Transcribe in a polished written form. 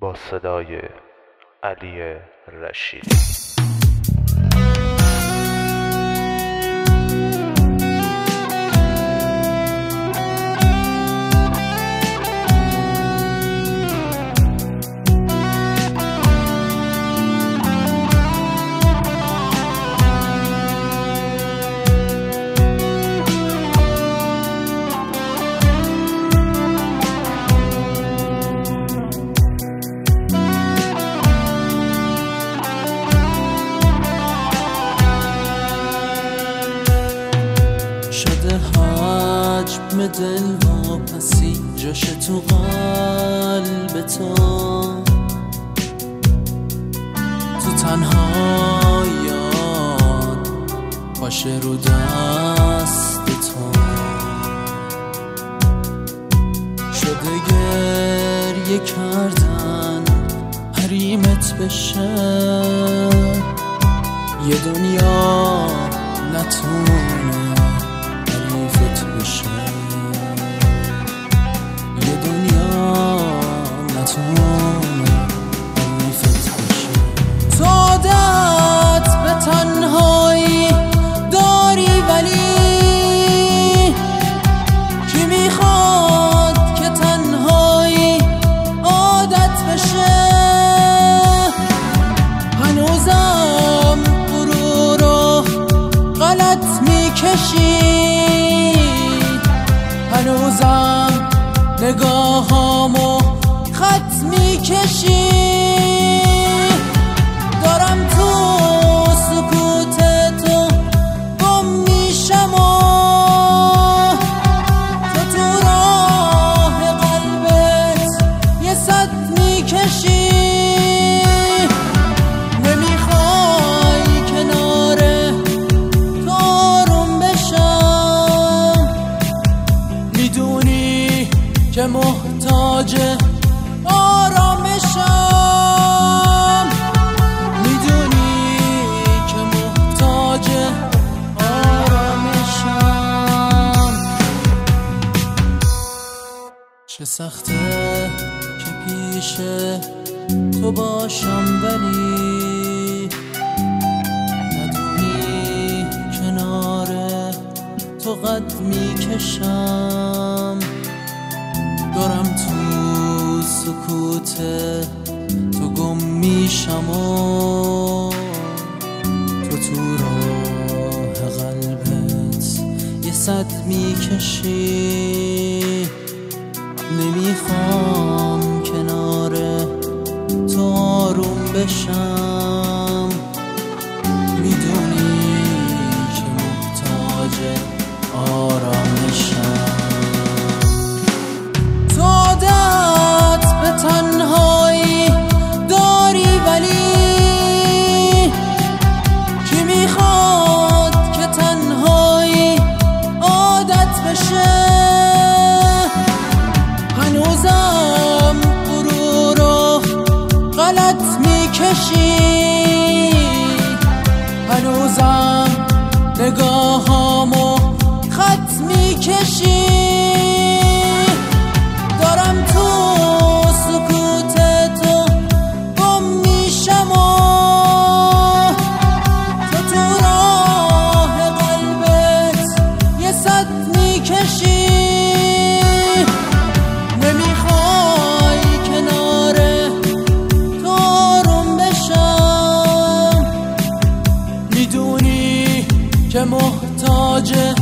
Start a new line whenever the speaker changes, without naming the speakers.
با صدای علی رشیدی.
حجم دل واپسی جاش تو قلب تو تنهاییات باشه رو دست تو شده گریه کردن حریمت بشه یه دنیا نتونه یه دنیا نتونه حریفت بشه. تو عادت به تنهایی داری ولی کی میخواد که تنهایی عادت بشه؟ هنوزم غرور رو غلط میکشی، هنوزم نگاهامو خط میکشی. دارم تو سکوت تو گم میشم و تو راه قلبت یه سد میکشی. نمیخوای کنار تو آروم بشم، میدونی که محتاج آرامشم، میدونی که محتاج آرامشم. چه سخته که پیش تو باشم ولی ندونی کنار تو قد میکشم. دارم تو سکوت تو گم میشم و تو راه قلبت یه سد میکشی. نمیخوام کنار تو آروم بشم، میدونی که محتاج آرامشم. تو عادت به تنهایی داری ولی کی میخواد که تنهایی عادت بشه؟ هنوزم غرور رو غلط میکشی، هنوزم نگاهامو خط میکشی. دارم تو سکوت تو گم میشم و تو راه قلبت یه سد میکشی. نمیخوای کنار تو آروم بشم، میدونی که محتاج